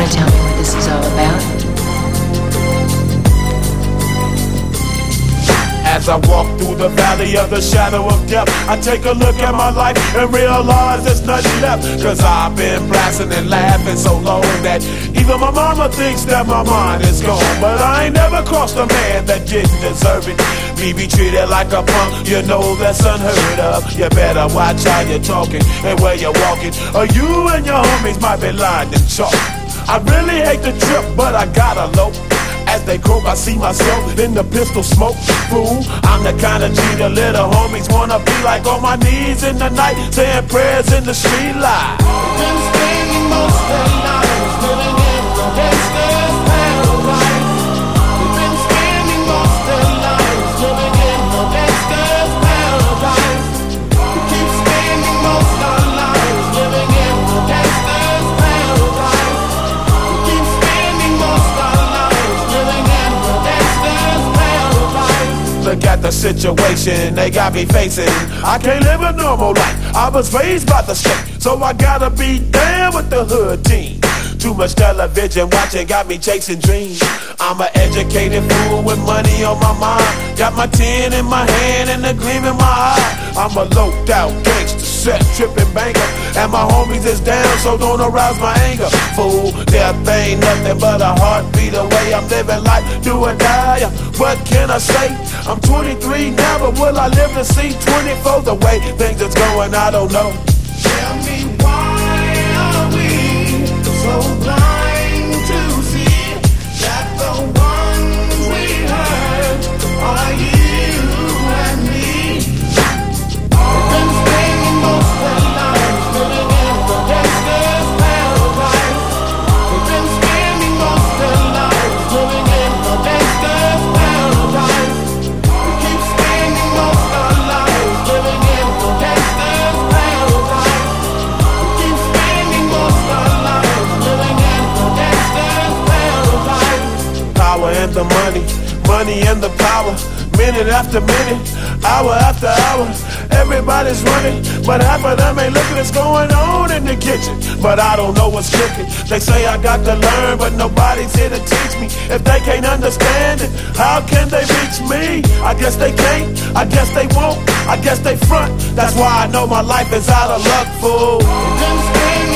to tell me what this is all about? As I walk through the valley of the shadow of death, I take a look at my life and realize there's nothing left. Cause I've been blasting and laughing so long that even my mama thinks that my mind is gone. But I ain't never crossed a man that didn't deserve it. Me be treated like a punk, you know that's unheard of. You better watch how you're talking and where you're walking, or you and your homies might be lined in chalk. I really hate the trip, but I gotta low. As they croak, I see myself in the pistol smoke. Fool, I'm the kind of G the little homies wanna be like, on my knees in the night, saying prayers in the street light. Been spending most of their lives living in the gangster's paradise. We've been spending most of their lives living in the gangster's paradise. We keep spending most of our lives living in the gangster's paradise. We keep spending most of our lives living in the gangster's paradise. Look at the situation they got me facing. I can't live a normal life. I was raised by the state, so I gotta be down with the hood team. Too much television watching got me chasing dreams. I'm an educated fool with money on my mind. Got my tin in my hand and a gleam in my eye. I'm a loped out gangster, set tripping banker, and my homies is down, so don't arouse my anger. Fool, death ain't nothing but a heartbeat away. I'm living life, do or die. What can I say? I'm 23 now, but will I live to see 24? The way things is going, I don't know. Tell me, why are we so blind to see that the ones we hurt are you and me? We've been spending most of our lives living in the gangster's paradise. We've been spending most of our lives living in the gangster's paradise. We keep spending most of our lives living in the gangster's paradise. We keep spending most of our lives living in the gangster's paradise. Power and the money, money and the power. Minute after minute, hour after hour, everybody's running, but half of them ain't looking what's going on in the kitchen. But I don't know what's cooking. They say I got to learn, but nobody's here to teach me. If they can't understand it, how can they reach me? I guess they can't, I guess they won't, I guess they front. That's why I know my life is out of luck, fool. We've been spending